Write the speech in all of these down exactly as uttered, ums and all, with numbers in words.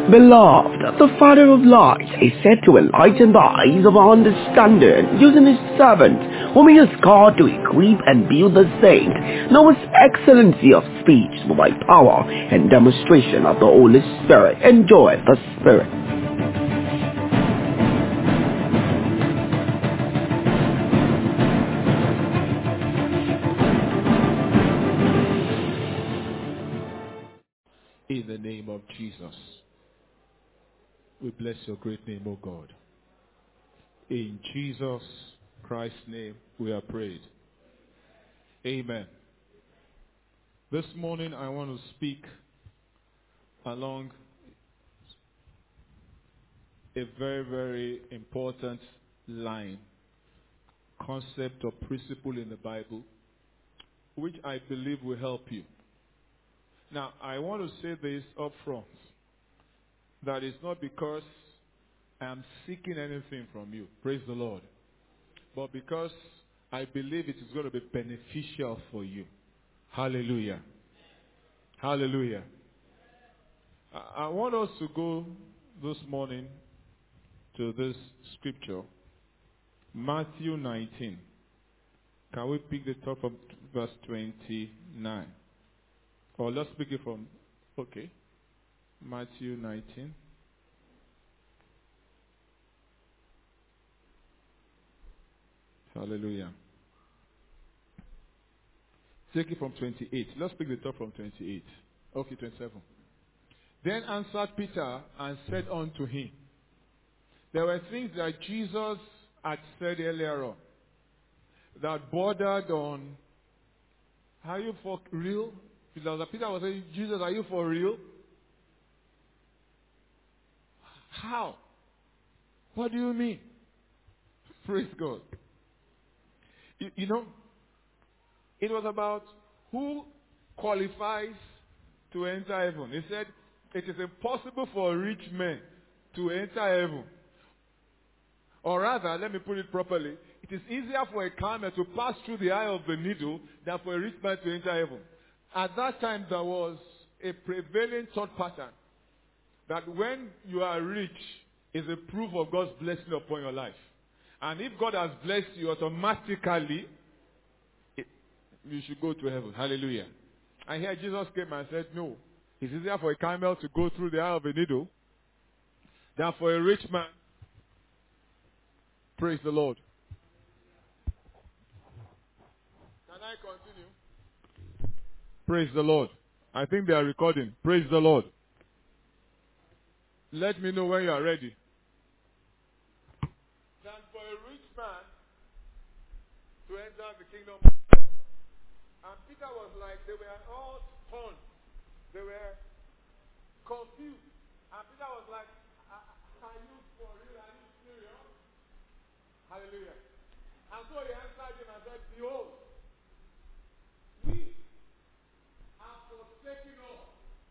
Beloved, the Father of lights is said to enlighten the eyes of our understanding, using his servant, whom he has called to equip and build the saint. Know his excellency of speech by power and demonstration of the Holy Spirit. Enjoy the Spirit. In the name of Jesus, we bless your great name, O God. In Jesus Christ's name, we are prayed. Amen. This morning, I want to speak along a very, very important line, concept or principle in the Bible, which I believe will help you. Now, I want to say this up front, that it's not because I am seeking anything from you, praise the Lord, but because I believe it is going to be beneficial for you. Hallelujah. Hallelujah. I, I want us to go this morning to this scripture, Matthew nineteen. Can we pick the top of verse twenty-nine? Or let's pick it from, okay, Matthew nineteen. Hallelujah. Take it from twenty-eight. Let's pick the top from twenty-eight. Okay, twenty-seven. Then answered Peter and said unto him, there were things that Jesus had said earlier on that bordered on, are you for real? Peter was saying, Jesus, are you for real? How? What do you mean? Praise God. You, you know, it was about who qualifies to enter heaven. He said, it is impossible for rich men to enter heaven. Or rather, let me put it properly, it is easier for a camel to pass through the eye of the needle than for a rich man to enter heaven. At that time, there was a prevailing thought pattern that when you are rich, is a proof of God's blessing upon your life. And if God has blessed you, automatically, it, you should go to heaven. Hallelujah. And here Jesus came and said, no, it's easier for a camel to go through the eye of a needle than for a rich man. Praise the Lord. Can I continue? Praise the Lord. I think they are recording. Praise the Lord. Let me know when you are ready. Than for a rich man to enter the kingdom of God. And Peter was like, they were all stunned. They were confused. And Peter was like, are you for real? Are you serious? Hallelujah. And so he answered him and said, behold, we have forsaken all.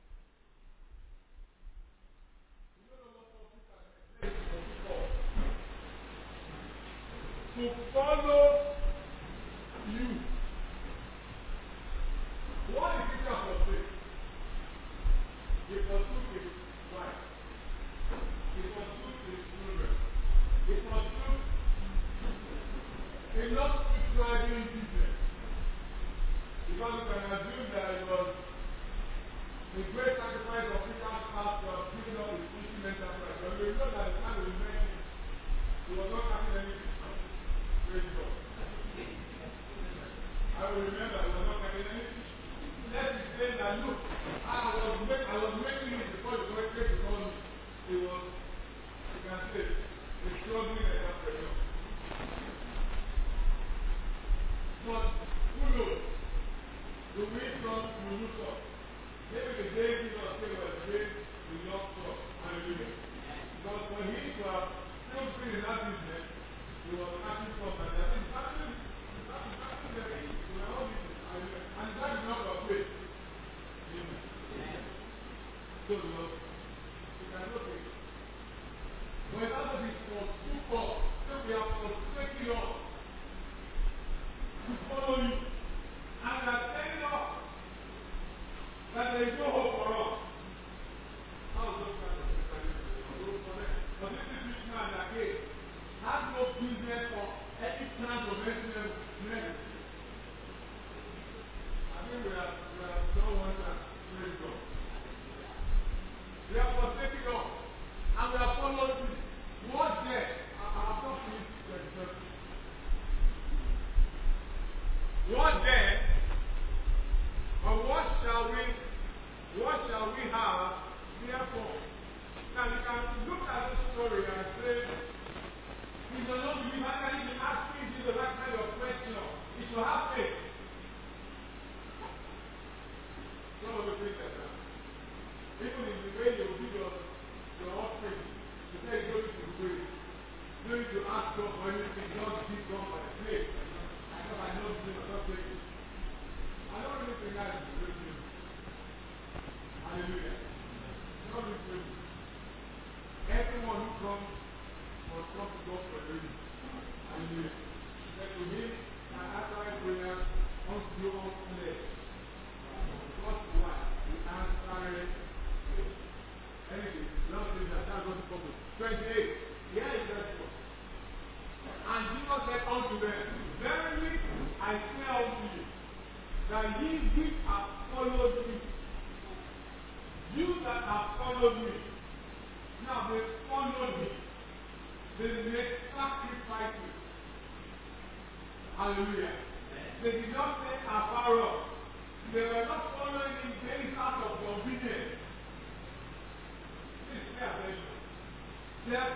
You don't know what for Peter said to follow you. What is Peter forsake? He forsook his wife. He forsook his children. He forsook a lot of driving business. Because you can assume that it was the great sacrifice of Peter's past was giving up his fishing enterprise. But we know that the time we met him, he was not having any business. Praise God. I will remember he was not having any business. Let's explain that, look, I was, make, I was making it before the great came to call me. It was, you can say, a struggling entrepreneur. But who knows? The way from the look up. Maybe the day Jesus came was the day we lost up. Hallelujah. Because for him to have still been in that business, he was asking for that. That is actually, that is actually the thing. We are all business. Hallelujah. And that is not our faith. Amen. So, Lord, you can look at it. But it has to be for two God. So we are forsaking all to follow you. And we are telling us that there is no hope for us. How is those kind of things? uh, don't want us. Praise God. We are forsaking God. And we are following this. What there? I have not finished the discussion. What there? Or what shall we, what shall we have, therefore? Now you can look at this story and say, if you don't believe, how can you be asking you the right kind of question? It will have faith. Some of the things like that. Even in the way you do your, your offering, you say you don't need to pray. You don't need to ask God for anything, just give God by faith. I know I know this, I'm not praying. I don't really think that is the real. Hallelujah. Not this way. Everyone who comes must come to God for a reason. Hallelujah. That to him, and after I prayer, unto you all flesh. God's wife, the answer is anything. Lord says that that's what the purpose. twenty-eight. Here is that one. And Jesus said unto them, verily I say unto you, that ye which have followed me, you that have followed me, now they followed me, they made sacrifices. Hallelujah. They did not say afar off. They were not following him based out of convenience. Please pay attention. That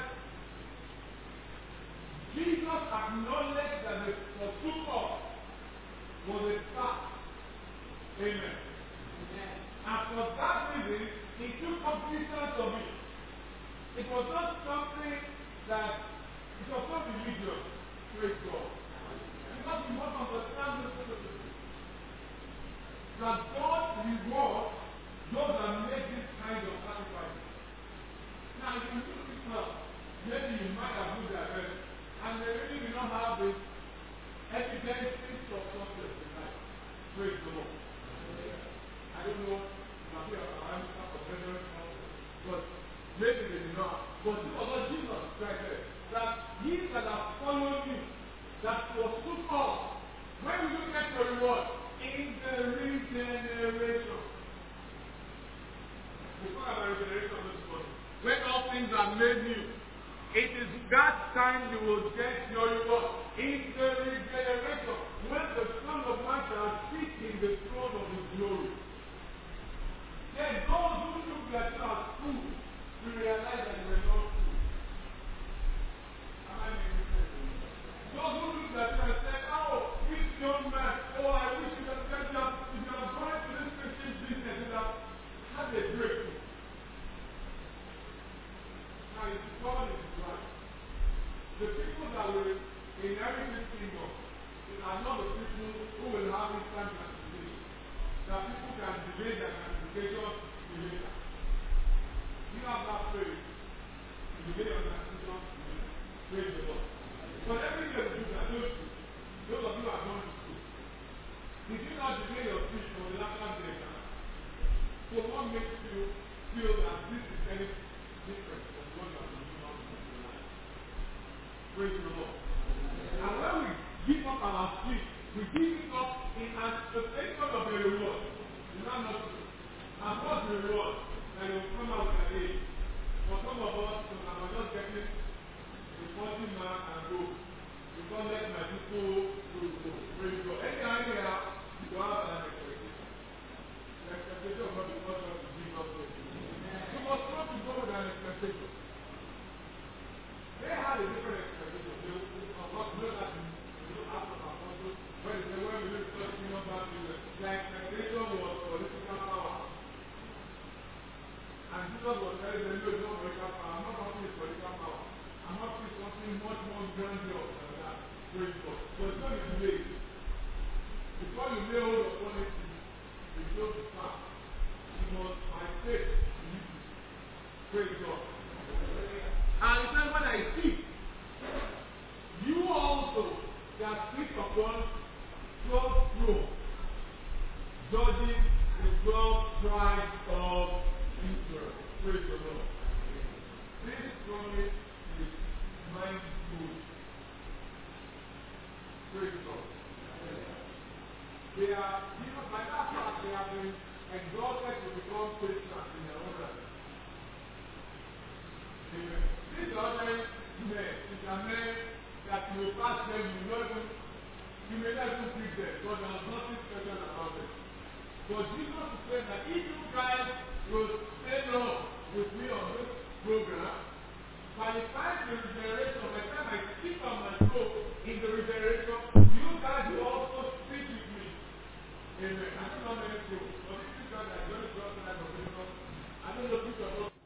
Jesus acknowledged that the pursuit of was a fact. Amen. Amen. And for that reason, he took cognizance of it. It was not something that, it was not religious. Praise God. Because we must understand this principle. That God rewards those that make this kind of sacrifice. Now, if you look this now, maybe you might have looked at it, and they really do not have the evidences of success in life. Praise the Lord. I don't know if I'm here around for brethren, but maybe they did not. But this was what Jesus Christ said. That ye that have followed me, that forsook all, when will you get your reward? In the regeneration. We talk about regeneration this morning. When all things are made new, it is that time you will get your reward. In the regeneration, when the Son of Man shall sit in the throne of his glory. Then those who look at you as fools will realize that you were not fools. Am I making sense? Those who look at you and say, oh, this young man, oh, I wish you had kept up. If you have gone to this Christian business, you have had a breakthrough. Now, if God is right, the people that will inherit this kingdom are not the people who will have instant gratification. That people can delay their gratification to later. You have that faith. You delay your gratification to later. Praise the Lord. But every year we do that, those two, those of you who are going to school, did you not delay your speech for the last time they exam? So what makes you feel that this is very different from what you have been doing all your life? Praise the Lord. And when we give up our speech, we give it up in anticipation of a reward. Is that not true? And what's the reward? That you will come out with an age. For some of us, I was just getting the forty mark and go. Because let my people go, go. Praise God. Any idea you have an expectation? The expectation of God is not just to give up faith. You must not to go with an expectation. They had a different expectation. They would know that you know after the apostles, when they say, when we look at the kingdom back to the expectation was political power. And Jesus was telling them, no, it's not political power. I'm not talking about political power. I'm not talking something much more grandiose than that. Praise God. But it's not too late. Before you lay hold upon it, you go to fast. You must, by faith, believe it. Praise God. And he said, when I see, you also that sit upon God's throne, judging the twelve tribes of Israel. Praise the Lord. This promise is mind good. Praise God. They are, you know, by that part, they have been exalted to become Christians in their own right. Amen. These are ordinary men. These are men that you will pass them, you know, even, you may not even treat them, because there was nothing special about them. But Jesus said that if you guys will stay long with me on this program, by the time the regeneration, by the time I speak on my soul in the regeneration, you guys will also speak with me. Amen. I don't know many people, but if you guys are going to go to that conversation, I don't know if you are going to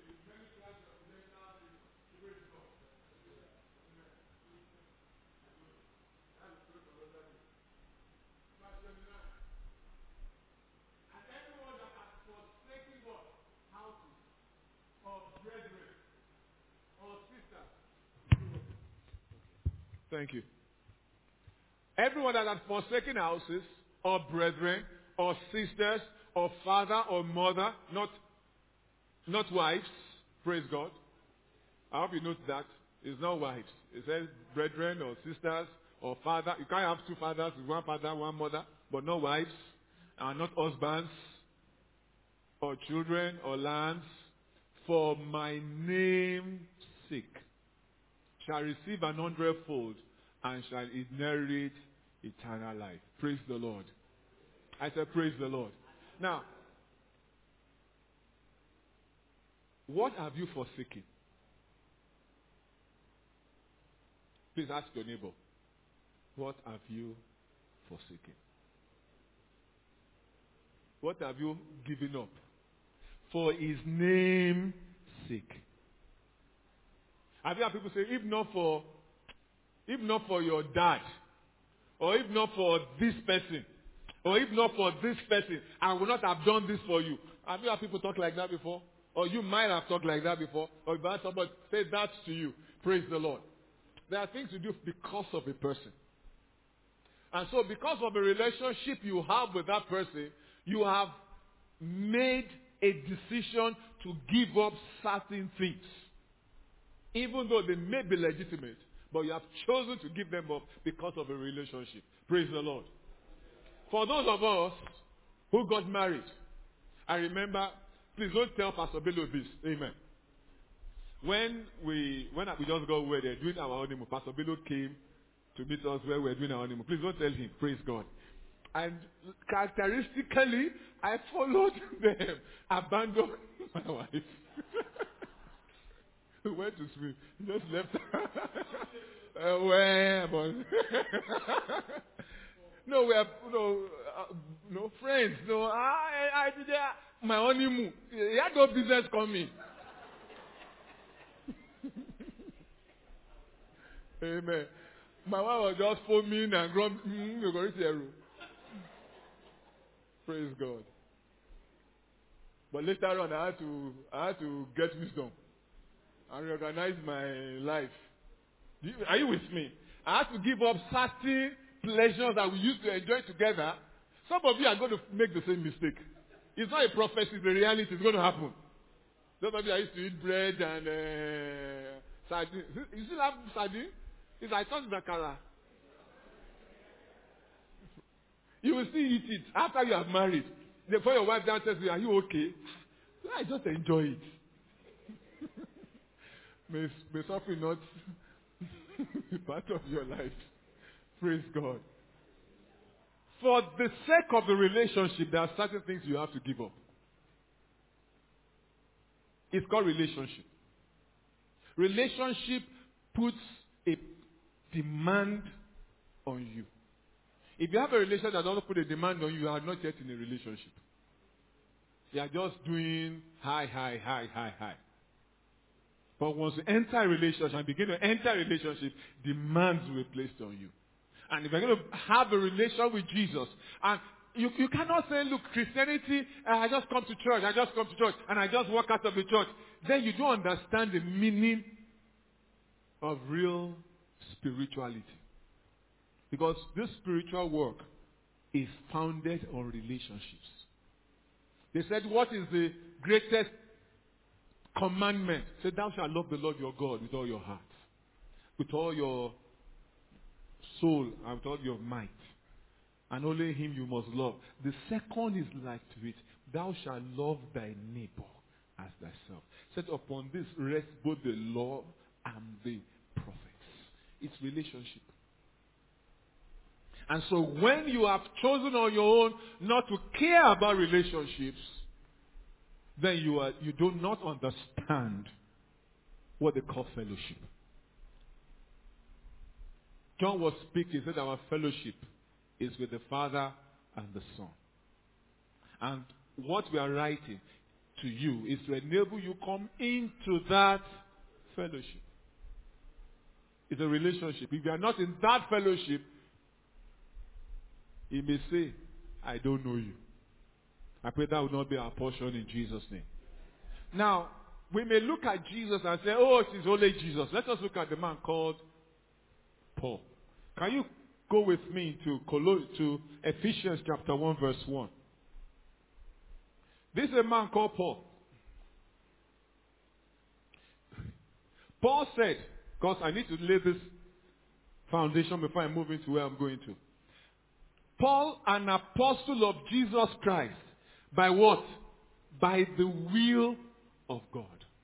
Thank you. Everyone that has forsaken houses, or brethren, or sisters, or father, or mother, not, not wives, praise God. I hope you note that. It's not wives. It says brethren, or sisters, or father. You can't have two fathers, one father, one mother, but not wives, and not husbands, or children, or lands, for my name's sake, shall receive an hundredfold and shall inherit eternal life. Praise the Lord. I said, praise the Lord. Now, what have you forsaken? Please ask your neighbor, what have you forsaken? What have you given up for his name's sake? Have you had people say, if not for, if not for your dad, or if not for this person, or if not for this person, I would not have done this for you. Have you had people talk like that before? Or you might have talked like that before. Or if somebody say that to you, praise the Lord. There are things you do because of a person. And so because of the relationship you have with that person, you have made a decision to give up certain things. Even though they may be legitimate, but you have chosen to give them up because of a relationship. Praise the Lord. For those of us who got married, I remember, please don't tell Pastor Bello this. Amen. When we when we just got away there doing our honeymoon, Pastor Bello came to meet us where we were doing our honeymoon. Please don't tell him. Praise God. And characteristically, I followed them, abandoned my wife. We went to sleep. Just left her. uh, where, but no, we are no, uh, no friends. No, I, I did uh, my honeymoon. He had no business coming. Amen. My wife was just foaming and grumbling. Mm, praise God. But later on, I had to, I had to get wisdom and reorganize my life. Are you with me? I have to give up certain pleasures that we used to enjoy together. Some of you are going to make the same mistake. It's not a prophecy, it's a reality. It's going to happen. Those of you that used to eat bread and uh, sardine. You still have sardine? It's like Tons Zakara. You will still eat it after you have married. Before your wife down tells you, are you okay? I just enjoy it. May, may suffering not be part of your life. Praise God. For the sake of the relationship, there are certain things you have to give up. It's called relationship. Relationship puts a demand on you. If you have a relationship that doesn't put a demand on you, you are not yet in a relationship. You are just doing high, high, high, high, high. But once you enter a relationship and begin to enter a relationship, demands will be placed on you. And if you're going to have a relation with Jesus, and you, you cannot say, look, Christianity, uh, I just come to church, I just come to church, and I just walk out of the church. Then you don't understand the meaning of real spirituality. Because this spiritual work is founded on relationships. They said, what is the greatest commandment? Say, thou shalt love the Lord your God with all your heart, with all your soul, and with all your might. and only him you must love. The second is like to it. Thou shalt love thy neighbor as thyself. Set upon this rest both the law and the prophets. It's relationship. And so when you have chosen on your own not to care about relationships, then you are you do not understand what they call fellowship. John was speaking, he said our fellowship is with the Father and the Son. And what we are writing to you is to enable you come into that fellowship. It's a relationship. If you are not in that fellowship, he may say, I don't know you. I pray that will not be our portion in Jesus' name. Now, we may look at Jesus and say, oh, it is only Jesus. Let us look at the man called Paul. Can you go with me to, Colo- to Ephesians chapter one verse one? This is a man called Paul. Paul said, because I need to lay this foundation before I move into where I'm going to. Paul, an apostle of Jesus Christ, by what? By the will of God.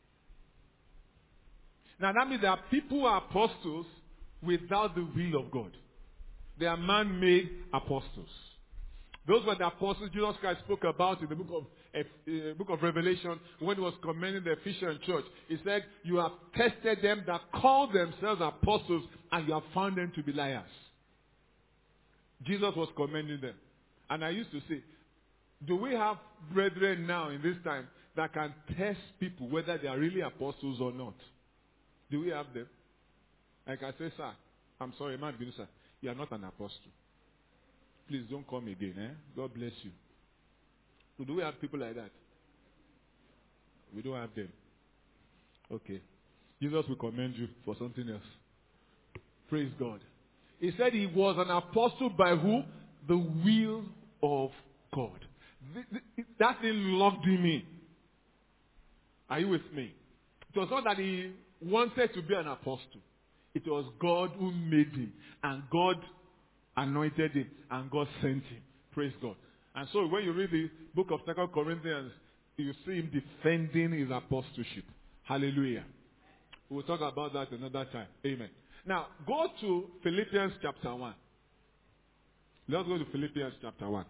Now that means there are people who are apostles without the will of God. They are man-made apostles. Those were the apostles Jesus Christ spoke about in the book of, uh, book of Revelation when he was commending the Ephesian church. He said, you have tested them that call themselves apostles and you have found them to be liars. Jesus was commending them. And I used to say, do we have brethren now in this time that can test people whether they are really apostles or not? Do we have them? I can say, sir, I'm sorry, man, sir, you are not an apostle. Please don't come again. Eh? God bless you. So do we have people like that? We don't have them. Okay. Jesus will commend you for something else. Praise God. He said he was an apostle by who? The will of God. That thing locked him in. Are you with me? It was not that he wanted to be an apostle. It was God who made him. And God anointed him. And God sent him. Praise God. And so when you read the book of Second Corinthians, you see him defending his apostleship. Hallelujah. We'll talk about that another time. Amen. Now, go to Philippians chapter one. Let's go to Philippians chapter one.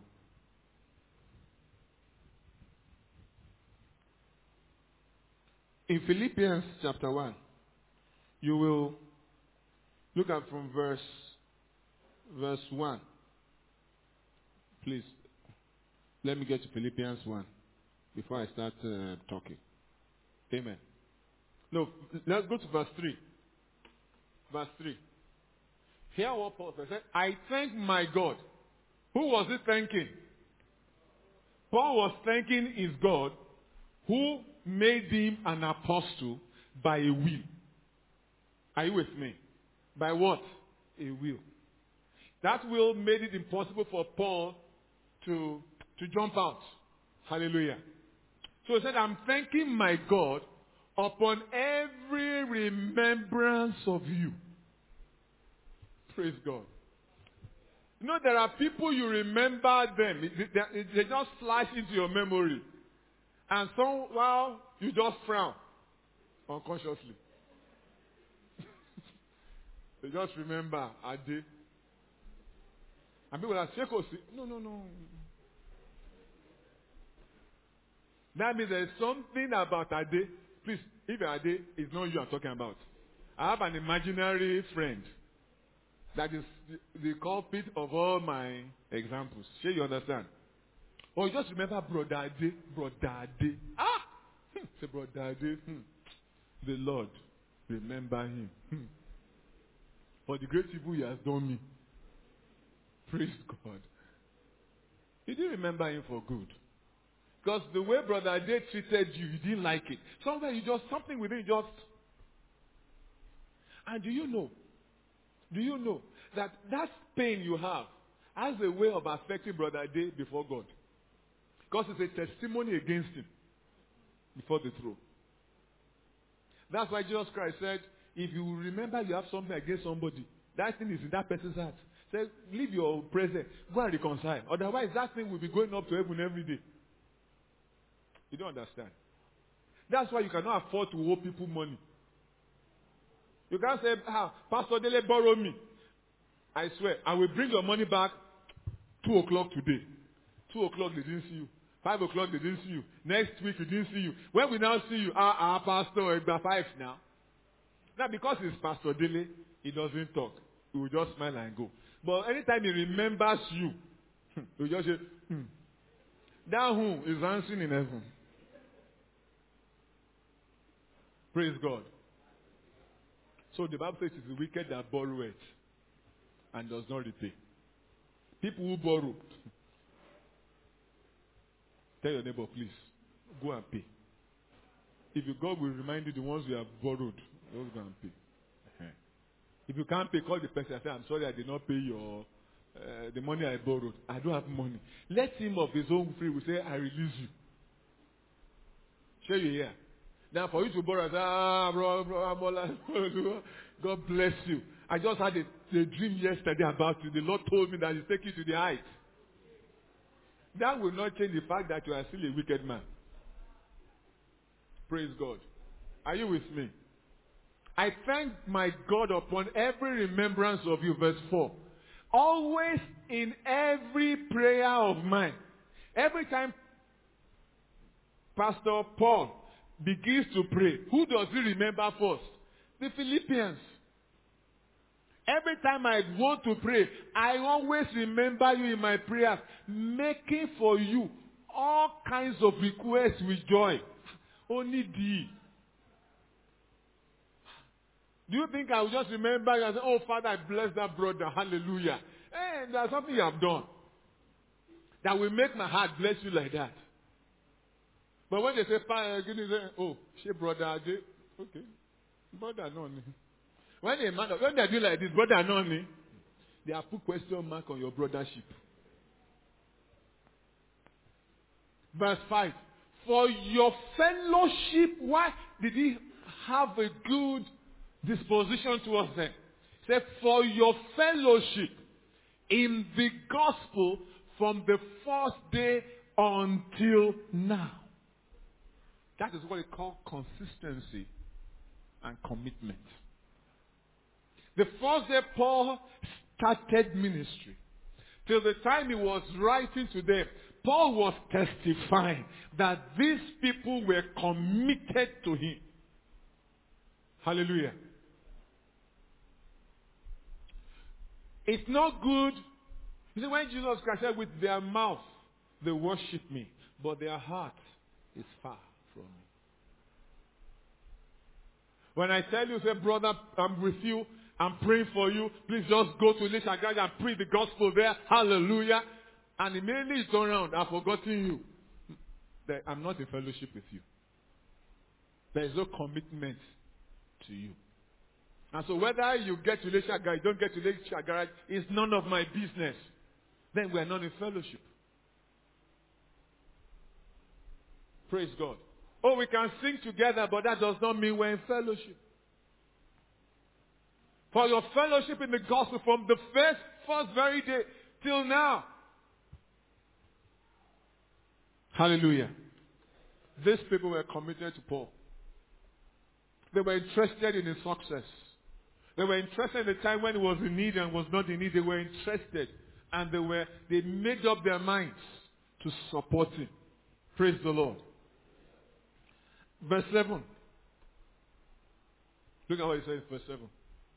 In Philippians chapter one, you will look at from verse verse one. Please, let me get to Philippians one before I start uh, talking. Amen. No, let's go to verse three. Verse three. Hear what Paul said. I thank my God. Who was he thanking? Paul was thanking his God who made him an apostle by a will. Are you with me? By what? A will. That will made it impossible for Paul to, to jump out. Hallelujah. So he said, I'm thanking my God upon every remembrance of you. Praise God. You know, there are people you remember them. They, they, they just flash into your memory. And somehow you just frown unconsciously. You just remember Ade. And people are saying, no, no, no. That means there is something about Ade. Please, if Ade is not you I'm talking about. I have an imaginary friend that is the, the culprit of all my examples. Sure, you understand? Or you just remember Brother Ade. Brother Ade. Ah! Hmm. Say, Brother Ade. Hmm. The Lord, remember him. Hmm. For the great evil he has done me. Praise God. You didn't remember him for good. Because the way Brother Ade treated you, you didn't like it. Somewhere you just, something within you just... And do you know? Do you know that that pain you have has a way of affecting Brother Ade before God? Because it's a testimony against him before the throne. That's why Jesus Christ said, if you remember you have something against somebody, that thing is in that person's heart. Say, leave your present. Go and reconcile. Otherwise, that thing will be going up to heaven every day. You don't understand. That's why you cannot afford to owe people money. You can't say, ah, Pastor Dele borrowed me. I swear, I will bring your money back two o'clock today. Two o'clock they didn't see you. Five o'clock they didn't see you. Next week they didn't see you. When we now see you, ah, ah, Pastor, it's five now. Now because it's Pastor Dele, he doesn't talk. He will just smile and go. But anytime he remembers you, he will just say, hmm. That who is answering in heaven. Praise God. So the Bible says it's the wicked that borrow it and does not repay. People who borrow, tell your neighbor, please, go and pay. If you God will remind you the ones you have borrowed, just go and pay. If you can't pay, call the person and say, I'm sorry I did not pay your uh, the money I borrowed. I don't have money. Let him of his own free will say, I release you. Show you here. Now for you to borrow, say, ah, bro, bro, bro, God bless you. I just had a, a dream yesterday about you. The Lord told me that He's taking you to the heights. That will not change the fact that you are still a wicked man. Praise God. Are you with me? I thank my God upon every remembrance of you. Verse four. Always in every prayer of mine. Every time Pastor Paul begins to pray, who does he remember first? The Philippians. Every time I want to pray, I always remember you in my prayers, making for you all kinds of requests with joy. Only thee. Do you think I will just remember you and say, oh, Father, I bless that brother. Hallelujah. Hey, there's something you have done that will make my heart bless you like that. But when they say, oh, she brother, okay. Brother, no. When they, man, when they do like this, brother, no, they have put question mark on your brothership. Verse five. For your fellowship, why did he have a good disposition towards them? Say, for your fellowship in the gospel from the first day until now. That is what they call consistency and commitment. The first day Paul started ministry, till the time he was writing to them, Paul was testifying that these people were committed to him. Hallelujah. It's not good. You see, when Jesus Christ said, with their mouth they worship me, but their heart is far from me. When I tell you, say, brother, I'm with you, I'm praying for you, please just go to Elisha Garage and preach the gospel there. Hallelujah. And immediately you turn around, I've forgotten you. That I'm not in fellowship with you. There is no commitment to you. And so whether you get to Elisha Garage, don't get to Elisha Garage, is none of my business. Then we are not in fellowship. Praise God. Oh, we can sing together, but that does not mean we're in fellowship. For your fellowship in the gospel from the first, first very day till now. Hallelujah. These people were committed to Paul. They were interested in his success. They were interested in the time when he was in need and was not in need. They were interested. And they were, they made up their minds to support him. Praise the Lord. Verse seven. Look at what he says in verse seven.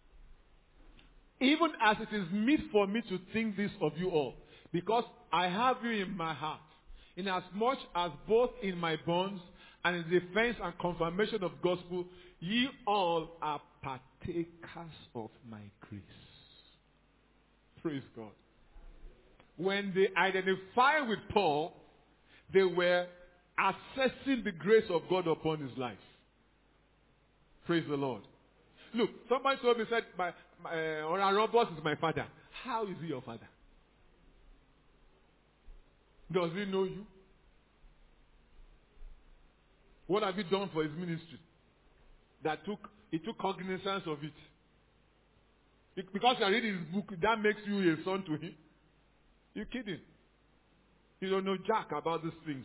Even as it is meet for me to think this of you all, because I have you in my heart, inasmuch as both in my bonds and in defense and confirmation of gospel, ye all are partakers of my grace. Praise God. When they identify with Paul, they were assessing the grace of God upon his life. Praise the Lord. Look, somebody told me, said, my, my, uh, Orarobos is my father. How is he your father? Does he know you? What have you done for his ministry? That took, he took cognizance of it. Because you are reading his book, that makes you a son to him. You're kidding. You don't know jack about these things.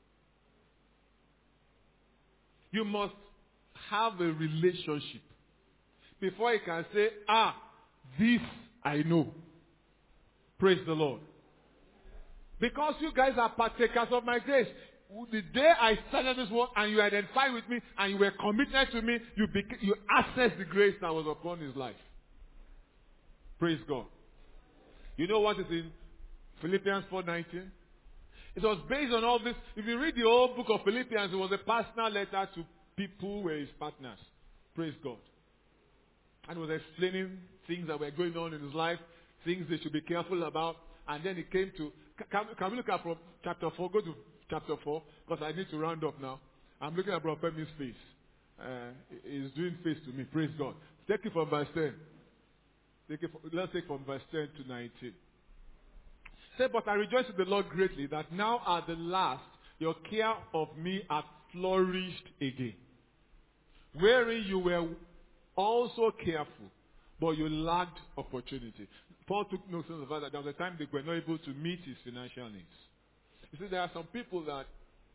You must have a relationship before you can say, ah, this I know. Praise the Lord. Because you guys are partakers of my grace. The day I started this work and you identified with me and you were committed to me, you, beca- you accessed the grace that was upon his life. Praise God. You know what is in Philippians four nineteen? It was based on all this. If you read the whole book of Philippians, it was a personal letter to people who were his partners. Praise God. And he was explaining things that were going on in his life, things they should be careful about. And then he came to, can, can we look at from chapter four? Go to chapter four, because I need to round up now. I'm looking at Brother Femi's face. Uh, he's doing face to me. Praise God. Take it from verse ten. Take it from, let's take from verse ten to nineteen. Say, but I rejoice in the Lord greatly that now at the last your care of me hath flourished again. Wherein you were also careful, but you lacked opportunity. Paul took notice of the fact that there was a time they were not able to meet his financial needs. You see, there are some people that,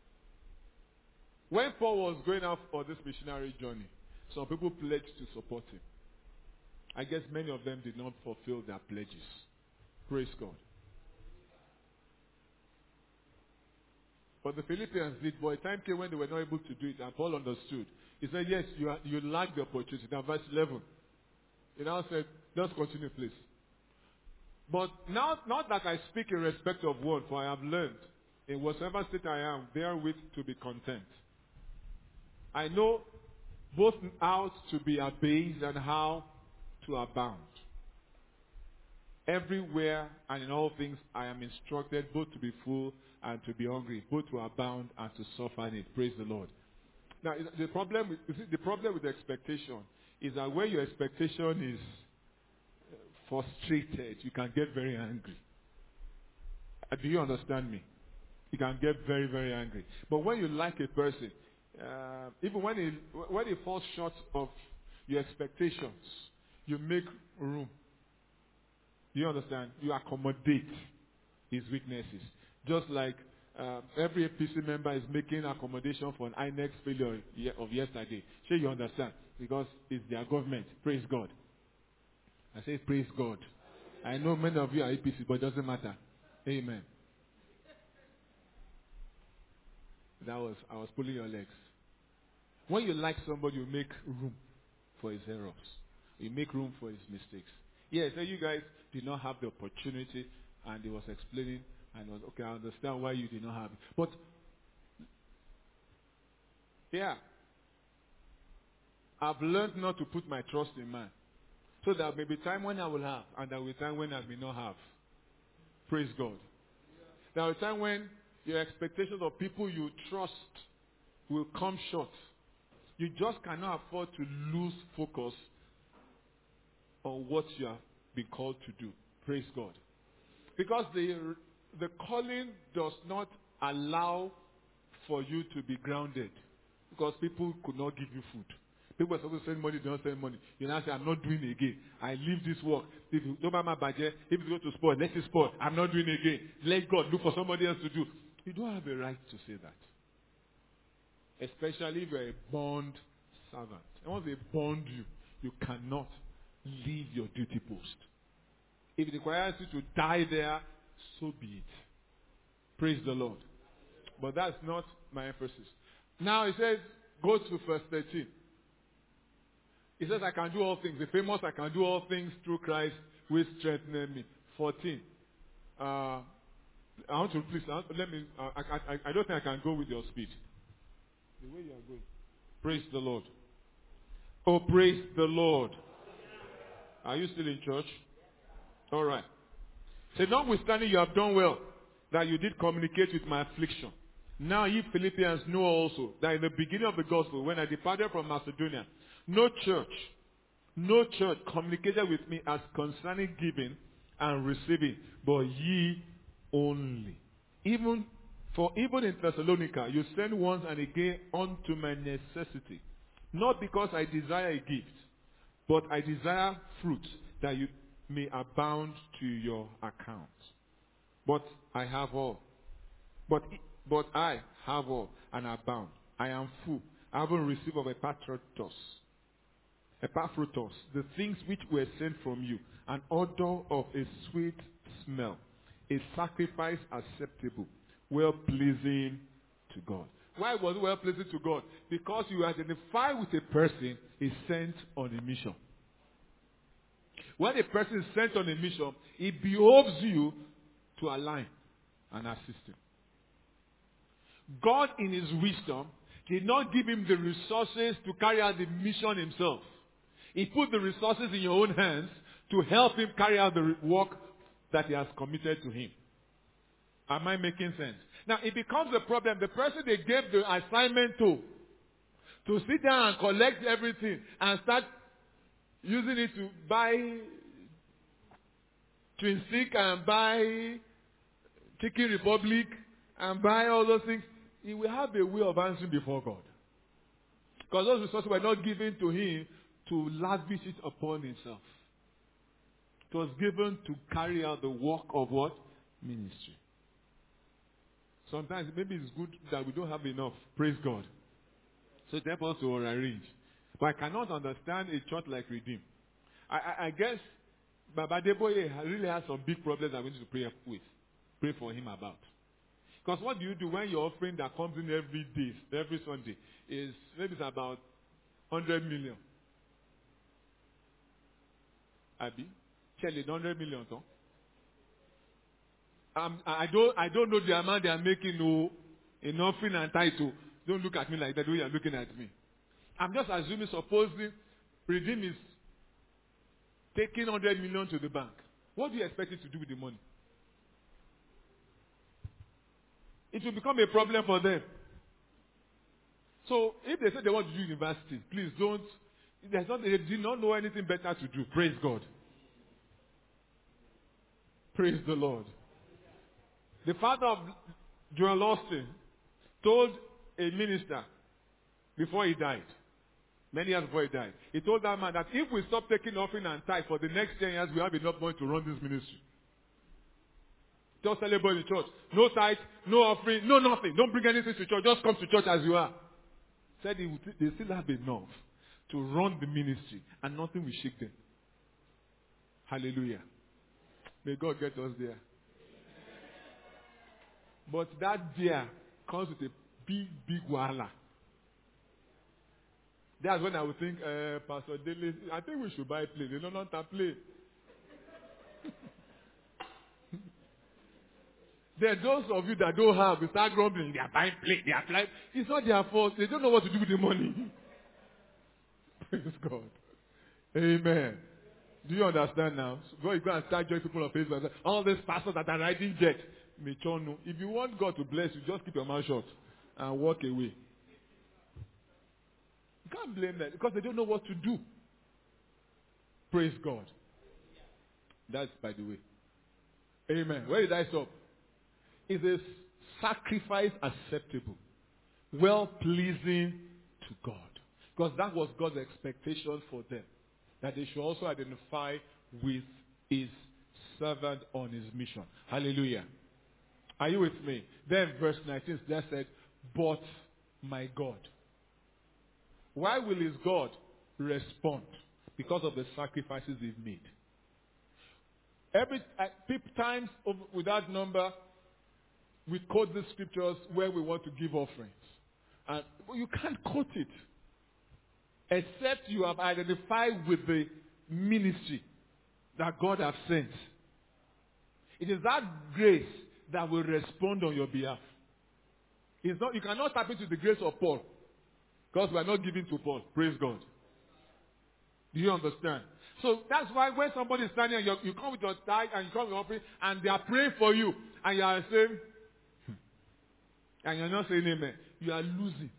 when Paul was going out for this missionary journey, some people pledged to support him. I guess many of them did not fulfill their pledges. Praise God. But the Philippians did. But a time came when they were not able to do it, and Paul understood. He said, yes, you, are, you lack the opportunity. Now, verse eleven. He now said, let's continue, please. But now, not that I speak in respect of one, for I have learned, in whatsoever state I am, therewith to be content. I know both how to be abased and how to abound. Everywhere and in all things I am instructed both to be full and to be hungry, both to abound and to suffer need. Praise the Lord. Now, the problem with, you see, the problem with the expectation is that when your expectation is frustrated, you can get very angry. Uh, Do you understand me? You can get very, very angry. But when you like a person, uh, even when he, when he falls short of your expectations, you make room. Do you understand? You accommodate his weaknesses. Just like uh, every A P C member is making accommodation for an I N E X failure of yesterday. Sure, you understand? Because it's their government. Praise God. I say praise God. I know many of you are A P C, but it doesn't matter. Amen. That was, I was pulling your legs. When you like somebody, you make room for his errors. You make room for his mistakes. Yes, so you guys did not have the opportunity, and he was explaining, and was, okay, I understand why you did not have it. But, yeah, I've learned not to put my trust in man. So there may be time when I will have, and there will be time when I may not have. Praise God. There will be time when your expectations of people you trust will come short. You just cannot afford to lose focus on what you have been called to do. Praise God. Because the, the calling does not allow for you to be grounded. Because people could not give you food. People are supposed to send money, they don't send money. You now say, I'm not doing it again. I leave this work. If you don't buy my budget, if you go to sport, let it sport. I'm not doing it again. Let God look for somebody else to do. You don't have a right to say that. Especially if you're a bond servant. And once they bond you, you cannot leave your duty post. If it requires you to die there, so be it. Praise the Lord. But that's not my emphasis. Now it says, go to verse thirteen. It says, I can do all things. The famous, I can do all things through Christ, which strengthens me. fourteen. Uh, I want to please, let me, uh, I, I, I don't think I can go with your speed. The way you are going. Praise the Lord. Oh, praise the Lord. Are you still in church? All right. Say, notwithstanding you have done well, that you did communicate with my affliction. Now ye Philippians know also that in the beginning of the gospel, when I departed from Macedonia, no church, no church communicated with me as concerning giving and receiving, but ye only. Even for even in Thessalonica, you send once and again unto my necessity, not because I desire a gift, but I desire fruit, that you may abound to your account. But I have all. But, but I have all and abound. I am full. I haven't received of Epaphroditus. Epaphroditus, the things which were sent from you, an odor of a sweet smell, a sacrifice acceptable, well pleasing to God. Why was it well pleasing to God? Because you identify with a person is sent on a mission. When a person is sent on a mission, it behoves you to align and assist him. God, in his wisdom, did not give him the resources to carry out the mission himself. He put the resources in your own hands to help him carry out the work that he has committed to him. Am I making sense? Now, it becomes a problem. The person they gave the assignment to, to sit down and collect everything and start using it to buy Twin Stick and buy Chicken Republic and buy all those things, he will have a way of answering before God. Because those resources were not given to him to lavish it upon himself. It was given to carry out the work of what? Ministry. Sometimes maybe it's good that we don't have enough. Praise God. So it helps us to arrange. But I cannot understand a church like Redeem. I, I, I guess Baba Deboye really has some big problems that we need to pray with. Pray for him about. Because what do you do when your offering that comes in every day, every Sunday, is maybe it's about one hundred million? Abi? Charlie, one hundred million, huh? Um, I don't, I don't know the amount they are making, no, in offering and title. Don't look at me like that the way you are looking at me. I'm just assuming, supposing Redeem is taking one hundred million to the bank. What do you expect it to do with the money? It will become a problem for them. So, if they say they want to do university, please don't. There's not, they do not know anything better to do. Praise God. Praise the Lord. The father of Joel Austin told a minister before he died, many years before he died, he told that man that if we stop taking offering and tithe for the next ten years, we have enough money to run this ministry. Just celebrate the church. No tithe, no offering, no nothing. Don't bring anything to church. Just come to church as you are. Said he would, they still have enough to run the ministry and nothing will shake them. Hallelujah. May God get us there. But that there comes with a big, big wahala. That's when I would think, uh, Pastor Dele, I think we should buy a plane. They don't want a plane. There are those of you that don't have, you start grumbling, they are buying plane, they are flying. It's not their fault. They don't know what to do with the money. Praise God. Amen. Do you understand now? So go, you go and start joining people on Facebook. All these pastors that are riding jet. If you want God to bless you, just keep your mouth shut and walk away. You can't blame them because they don't know what to do. Praise God. That's by the way. Amen. Where did I stop? Is a sacrifice acceptable, well pleasing to God. Because that was God's expectation for them. That they should also identify with his servant on his mission. Hallelujah. Are you with me? Then verse nineteen there said, but my God. Why will his God respond? Because of the sacrifices they've made. Every uh, times of, without number, we quote the scriptures where we want to give offerings. And you can't quote it. Except you have identified with the ministry that God has sent. It is that grace that will respond on your behalf. It's not, you cannot tap into the grace of Paul. Because we are not giving to Paul. Praise God. Do you understand? So that's why when somebody is standing and you, you come with your tithe and you come with your offering and they are praying for you and you are saying, hmm, and you're not saying amen, you are losing.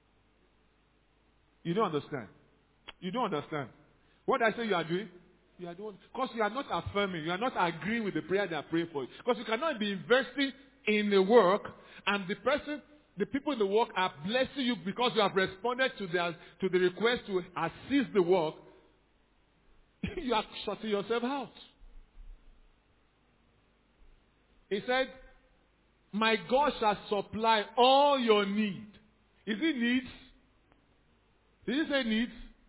You don't understand. You don't understand. What I say you are doing, you are doing, because you are not affirming, you are not agreeing with the prayer they are praying for you. Because you cannot be investing in the work and the person, the people in the work are blessing you because you have responded to their, to the request to assist the work. You are shutting yourself out. He said, my God shall supply all your need. Is it needs? Did he say needs?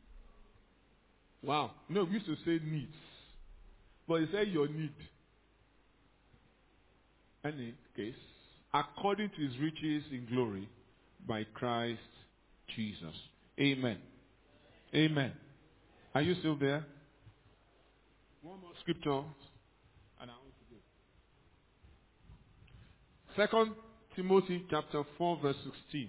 Wow. No, we used to say needs. But he said your need. Any case, according to his riches in glory by Christ Jesus. Amen. Amen. Are you still there? One more scripture and I want to go. Second Timothy chapter four verse sixteen.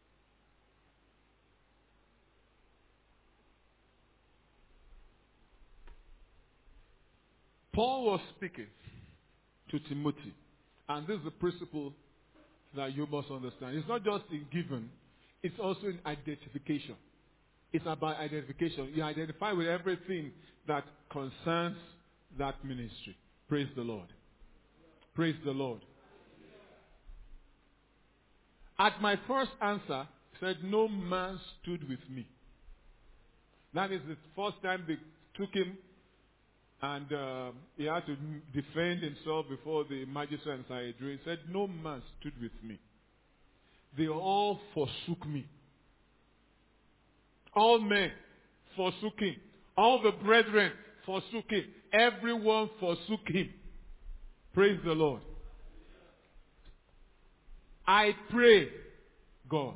Paul was speaking to Timothy, and this is the principle that you must understand. It's not just in giving, it's also in identification. It's about identification. You identify with everything that concerns that ministry. Praise the Lord. Praise the Lord. At my first answer, he said, no man stood with me. That is the first time they took him and uh, he had to defend himself before the magistrate and Sanhedrin. He said, no man stood with me. They all forsook me. All men forsook him. All the brethren forsook him. Everyone forsook him. Praise the Lord. I pray, God.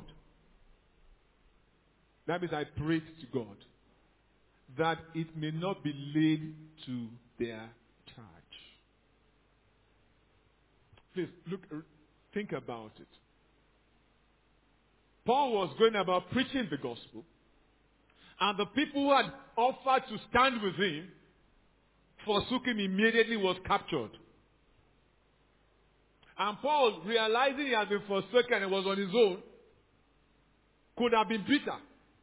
That means I prayed to God that it may not be laid to their charge. Please look, think about it. Paul was going about preaching the gospel, and the people who had offered to stand with him forsook him immediately, was captured. And Paul, realizing he had been forsaken and was on his own, could have been bitter.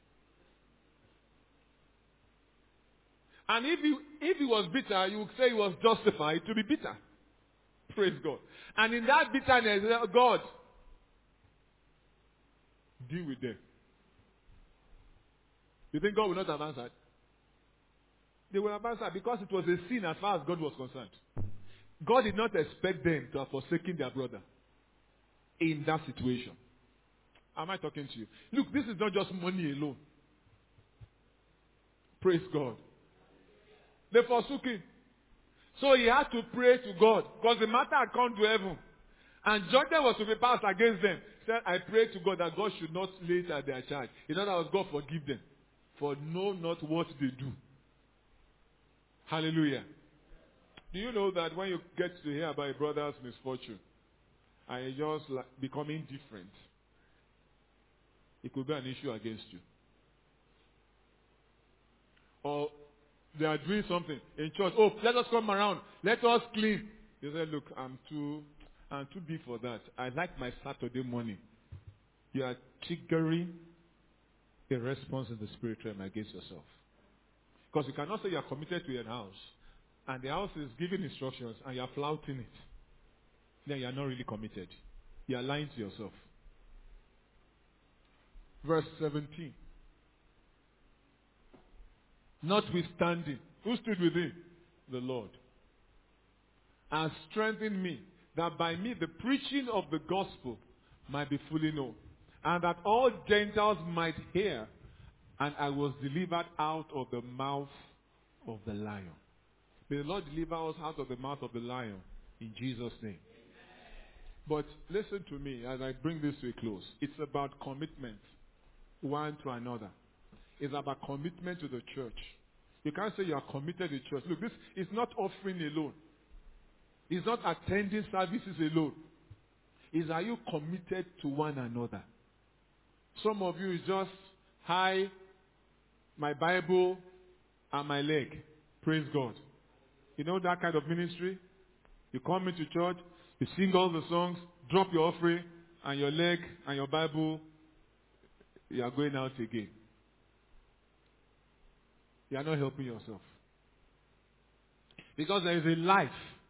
And if he, if he was bitter, you would say he was justified to be bitter. Praise God. And in that bitterness, God, deal with them. You think God will not have answered? They will have answered because it was a sin as far as God was concerned. God did not expect them to have forsaken their brother in that situation. Am I talking to you? Look, this is not just money alone. Praise God. They forsook him. So he had to pray to God because the matter had come to heaven. And judgment was to be passed against them. He said, I pray to God that God should not lay it at their charge. In other words, God forgive them. For know not what they do. Hallelujah. Do you know that when you get to hear about a brother's misfortune, and you're just like becoming different, it could be an issue against you. Or they are doing something in church. Oh, let us come around. Let us clean. You say, look, I'm too, I'm too big for that. I like my Saturday morning. You are triggering a response in the spirit realm against yourself. Because you cannot say you are committed to your house, and the house is giving instructions, and you are flouting it. Then you are not really committed. You are lying to yourself. Verse seventeen. Notwithstanding, who stood with him? The Lord. And strengthened me, that by me the preaching of the gospel might be fully known, and that all Gentiles might hear, and I was delivered out of the mouth of the lion. May the Lord deliver us out of the mouth of the lion, in Jesus' name. But listen to me as I bring this to a close. It's about commitment, one to another. It's about commitment to the church. You can't say you are committed to church. Look, this is not offering alone. It's not attending services alone. It's are you committed to one another? Some of you is just, hi, my Bible and my leg. Praise God. You know that kind of ministry? You come into church, you sing all the songs, drop your offering, and your leg and your Bible, you are going out again. You are not helping yourself. Because there is a life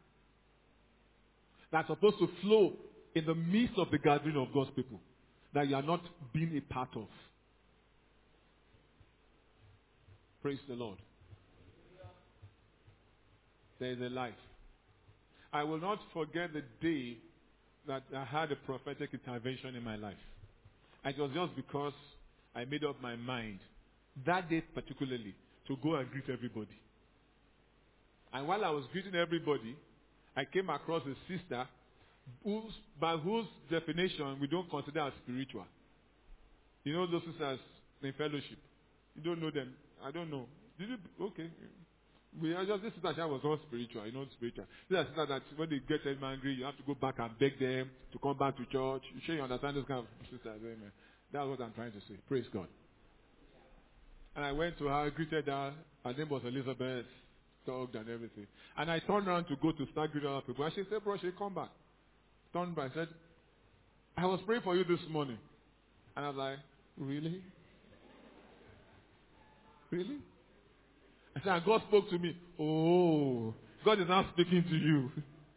that's supposed to flow in the midst of the gathering of God's people that you are not being a part of. Praise the Lord. there is a life. I will not forget the day that I had a prophetic intervention in my life. It was just because I made up my mind, that day particularly, to go and greet everybody. And while I was greeting everybody, I came across a sister whose, by whose definition we don't consider as spiritual. You know those sisters in fellowship. You don't know them. I don't know. Did you? Okay. We are just, this sister was not spiritual, you know, spiritual. This is sister that when they get them angry, you have to go back and beg them to come back to church. You sure you understand this kind of sisters? Amen. That's what I'm trying to say. Praise God. And I went to her, greeted her. Her name was Elizabeth, talked and everything. And I turned around to go to start greeting other people. And she said, bro, she come back. Turned back. I said, I was praying for you this morning. And I was like, really? Really? I said, and God spoke to me. Oh, God is now speaking to you.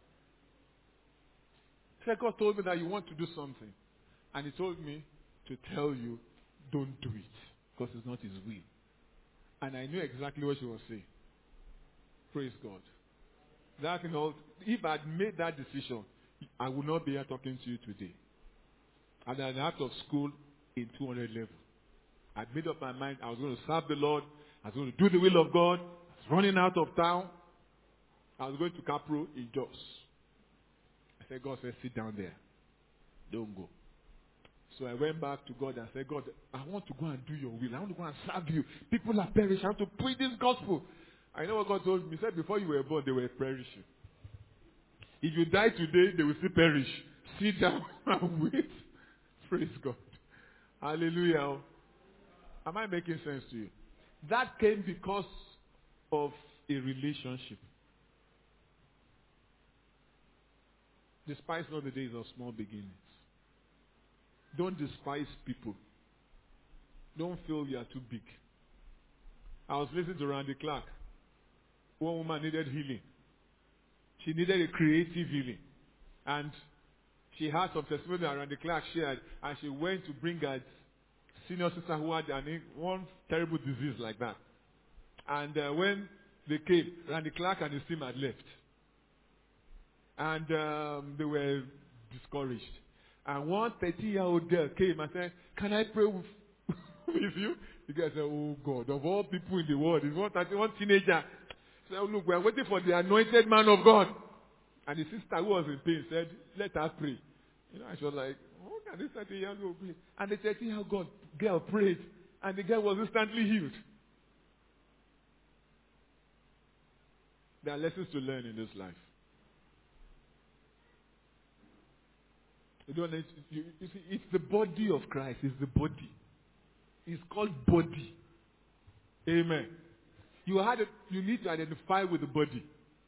He said, God told me that you want to do something. And he told me to tell you, don't do it. Because it's not his will. And I knew exactly what she was saying. Praise God. That, you know, if I had made that decision, I would not be here talking to you today. And I was out of school in two hundred level. I made up my mind I was going to serve the Lord. I was going to do the will of God. I was running out of town. I was going to Capro in Jos. I said, God said, sit down there. Don't go. So I went back to God and said, God, I want to go and do your will. I want to go and serve you. People are perishing. I have to preach this gospel. I know what God told me. He said, before you were born, they were perishing. If you die today, they will still perish. Sit down and wait. Praise God. Hallelujah. Am I making sense to you? That came because of a relationship. Despise not the days of small beginnings. Don't despise people. Don't feel you are too big. I was listening to Randy Clark. One woman needed healing. She needed a creative healing. And she had some testimony that Randy Clark shared. And she went to bring her senior sister who had an, one terrible disease like that. And uh, when they came, Randy Clark and his team had left. And um, they were discouraged. And one thirty-year-old girl came and said, can I pray with, with you? The girl said, oh God, of all people in the world, it's one thirty-one teenager. She said, oh, look, we are waiting for the anointed man of God. And the sister who was in pain said, let her pray. You know, and she was like, oh, can this thirty-year-old pray? And the thirty-year-old girl, girl prayed. And the girl was instantly healed. There are lessons to learn in this life. You don't need to, you, you see, it's the body of Christ. It's the body. It's called body. Amen. You had a, you need to identify with the body.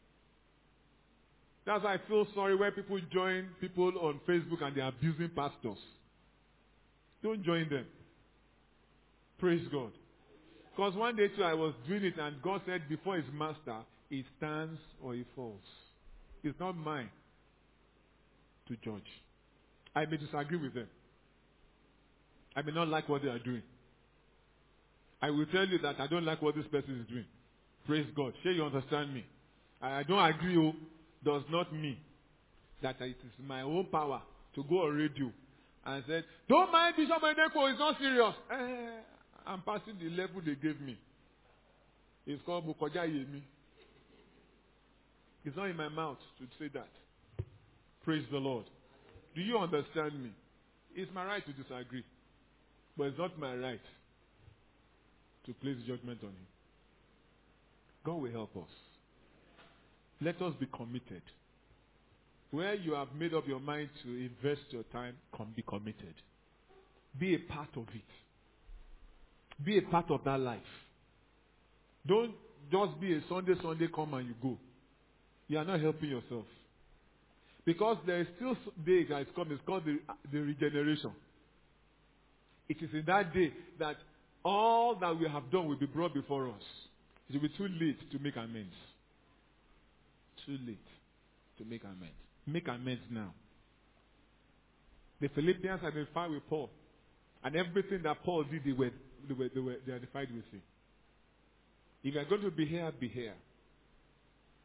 That's why I feel sorry when people join people on Facebook and they're abusing pastors. Don't join them. Praise God. Because one day too I was doing it and God said before his master, he stands or he falls. It's not mine to judge. I may disagree with them. I may not like what they are doing. I will tell you that I don't like what this person is doing. Praise God. Sure you understand me. I don't agree, oh, does not mean that it is my own power to go on radio and say, don't mind Bishop Eneko, it's not serious. Eh, I'm passing the level they gave me. It's called Bukoja Yemi. It's not in my mouth to say that. Praise the Lord. Do you understand me? It's my right to disagree. But it's not my right to place judgment on him. God will help us. Let us be committed. Where you have made up your mind to invest your time, come be committed. Be a part of it. Be a part of that life. Don't just be a Sunday, Sunday come and you go. You are not helping yourself. Because there is still a day that is coming. It's called the, the regeneration. It is in that day that all that we have done will be brought before us. It will be too late to make amends. Too late to make amends. Make amends now. The Philippians identified with Paul. And everything that Paul did, they were, they were, they were they identified with him. If you are going to be here, be here.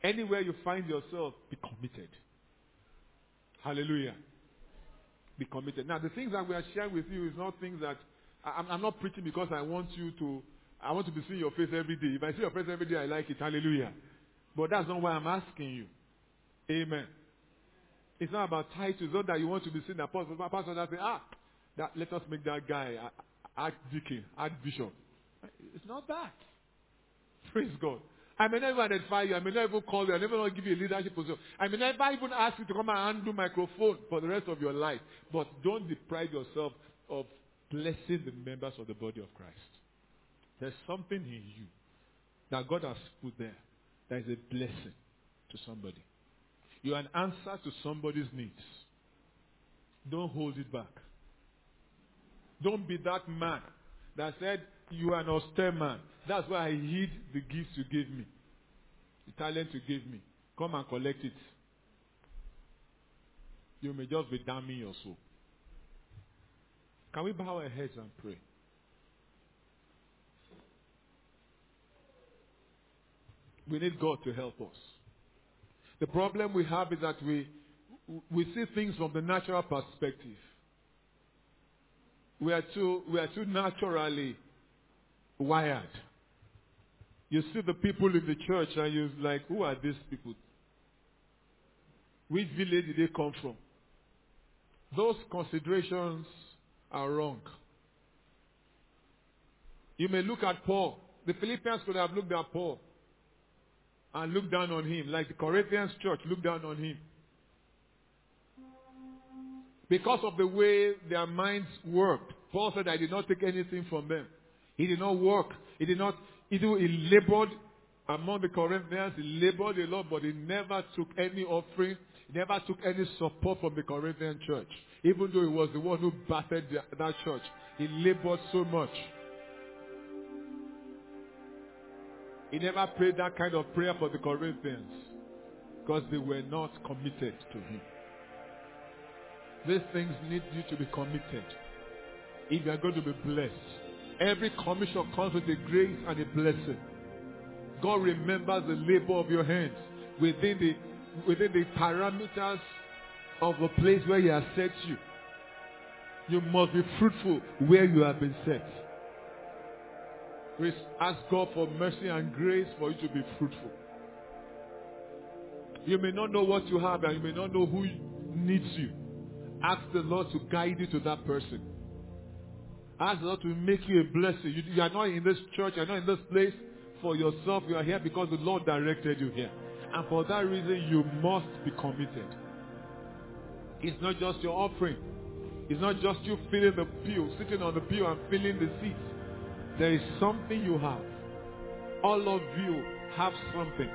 Anywhere you find yourself, be committed. Hallelujah. Be committed. Now, the things that we are sharing with you is not things that I, I'm, I'm not preaching because I want you to. I want to be seeing your face every day. If I see your face every day, I like it. Hallelujah. But that's not why I'm asking you. Amen. It's not about titles. It's not that you want to be seen. The pastor, pastor that say, ah, that, let us make that guy uh, archdeacon, archbishop. It's not that. Praise God. I may never identify you. I may never call you. I never give you a leadership position. I may never even ask you to come and handle microphone for the rest of your life. But don't deprive yourself of blessing the members of the body of Christ. There's something in you that God has put there that is a blessing to somebody. You're an answer to somebody's needs. Don't hold it back. Don't be that man that said, you are an austere man. That's why I hid the gifts you gave me. The talent you gave me. Come and collect it. You may just be damning your soul. Can we bow our heads and pray? We need God to help us. The problem we have is that we we see things from the natural perspective. We are too we are too naturally wired. You see the people in the church and you're like, who are these people? Which village did they come from? Those considerations are wrong. You may look at Paul. The Philippians could have looked at Paul and looked down on him, like the Corinthians church looked down on him. Because of the way their minds worked. Paul said, I did not take anything from them. He did not work. He did not, he, do, he labored among the Corinthians. He labored a lot, but he never took any offering. He never took any support from the Corinthian church. Even though he was the one who battered the, that church. He labored so much. He never prayed that kind of prayer for the Corinthians because they were not committed to him. These things need you to be committed if you are going to be blessed. Every commission comes with a grace and a blessing. God remembers the labor of your hands within the, within the parameters of the place where He has set you. You must be fruitful where you have been set. Please ask God for mercy and grace for you to be fruitful. You may not know what you have and you may not know who needs you. Ask the Lord to guide you to that person. Ask the Lord to make you a blessing. You, you are not in this church, you are not in this place for yourself. You are here because the Lord directed you here. And for that reason, you must be committed. It's not just your offering. It's not just you filling the pew, sitting on the pew and filling the seats. There is something you have. All of you have something.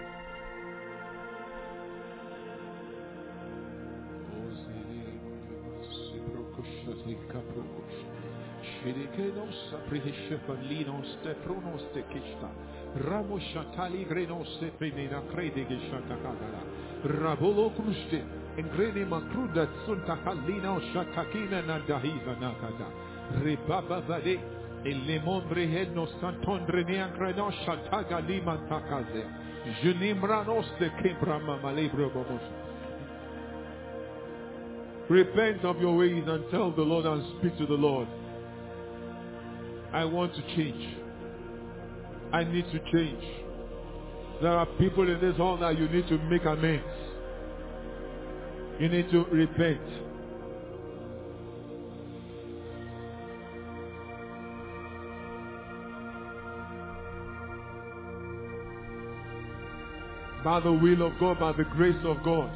Engrene makruda sunta kalina o shatakina na dahiza nakata. Rebaba vade elemombre hedno santondre neankreno shataga lima takaze. Junimranos de kebrama malebro bomos. Repent of your ways and tell the Lord and speak to the Lord. I want to change. I need to change. There are people in this hall that you need to make amends. You need to repent. By the will of God, by the grace of God,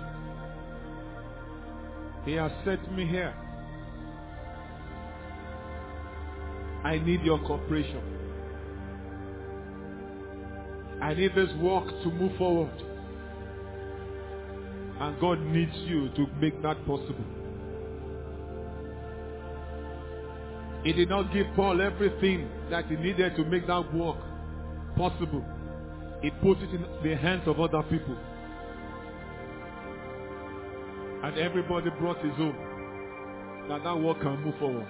He has set me here. I need your cooperation. I need this work to move forward. And God needs you to make that possible. He did not give Paul everything that he needed to make that work possible. He put it in the hands of other people. And everybody brought his own. That that work can move forward.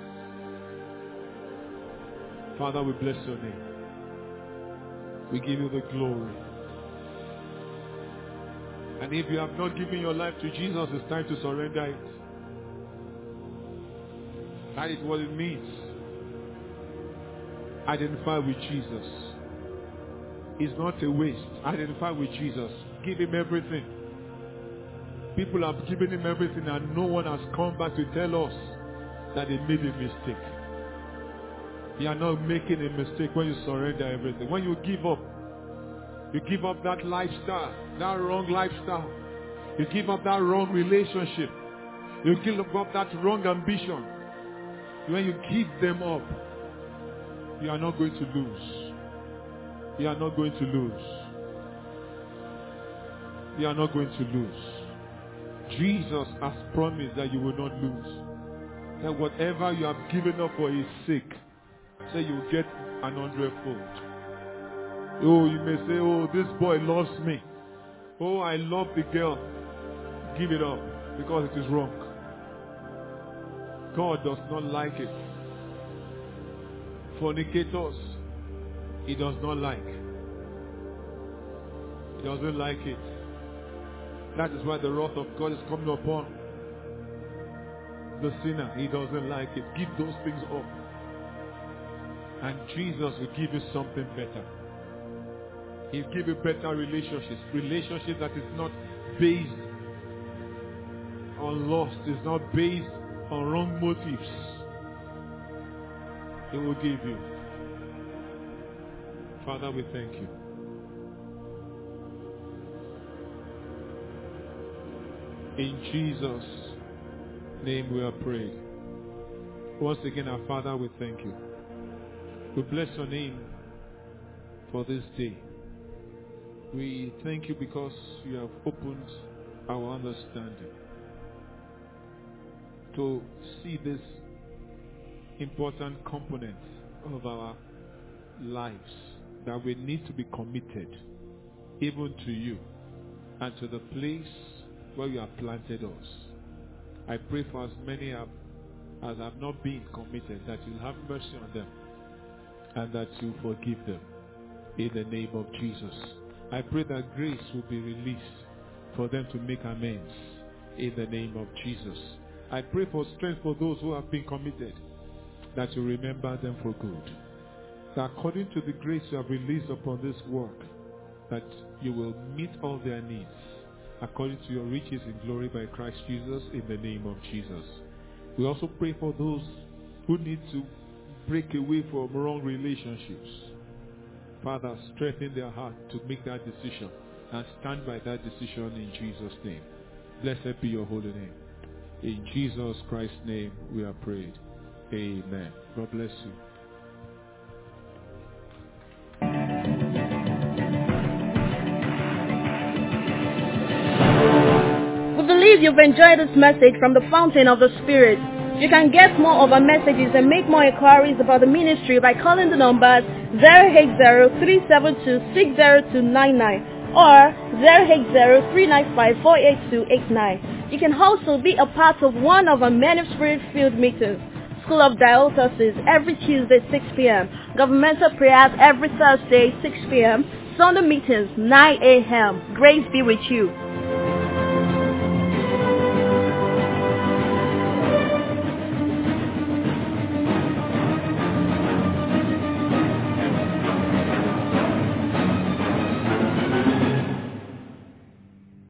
Father, we bless your name. We give you the glory. And if you have not given your life to Jesus, it's time to surrender it. That is what it means. Identify with Jesus. It's not a waste. Identify with Jesus. Give him everything. People have given him everything and no one has come back to tell us that they made a mistake. You are not making a mistake when you surrender everything. When you give up, you give up that lifestyle, that wrong lifestyle. You give up that wrong relationship. You give up that wrong ambition. When you give them up, you are not going to lose. You are not going to lose. You are not going to lose. Jesus has promised that you will not lose. That whatever you have given up for his sake, say you will get an hundredfold. Oh, you may say, oh, this boy loves me. Oh, I love the girl. Give it up because it is wrong. God does not like it. Fornicators, he does not like. He doesn't like it. That is why the wrath of God is coming upon the sinner. He doesn't like it. Give those things up. And Jesus will give you something better. He'll give you better relationships. Relationships that is not based on lust. It's not based on wrong motives. He will give you. Father, we thank you. In Jesus' name we are prayed. Once again, our Father, we thank you. We bless your name for this day. We thank you because you have opened our understanding to see this important component of our lives, that we need to be committed even to you and to the place where you have planted us. I pray for as many have, as have not been committed, that you'll have mercy on them and that you forgive them in the name of Jesus. I pray that grace will be released for them to make amends in the name of Jesus. I pray for strength for those who have been committed, that you remember them for good. That according to the grace you have released upon this work, that you will meet all their needs according to your riches in glory by Christ Jesus, in the name of Jesus. We also pray for those who need to break away from wrong relationships. Father, strengthen their heart to make that decision and stand by that decision in Jesus' name. Blessed be your holy name. In Jesus Christ's name we are prayed. Amen. God bless you. We believe you've enjoyed this message from the Fountain of the Spirit. You can get more of our messages and make more inquiries about the ministry by calling the numbers zero eight zero, three seven two, six zero two nine nine or zero eight zero, three nine five, four eight two eight nine. You can also be a part of one of our many Spirit-filled meetings. School of Diocese every Tuesday six p.m. Governmental prayers every Thursday six p.m. Sunday meetings nine a.m. Grace be with you.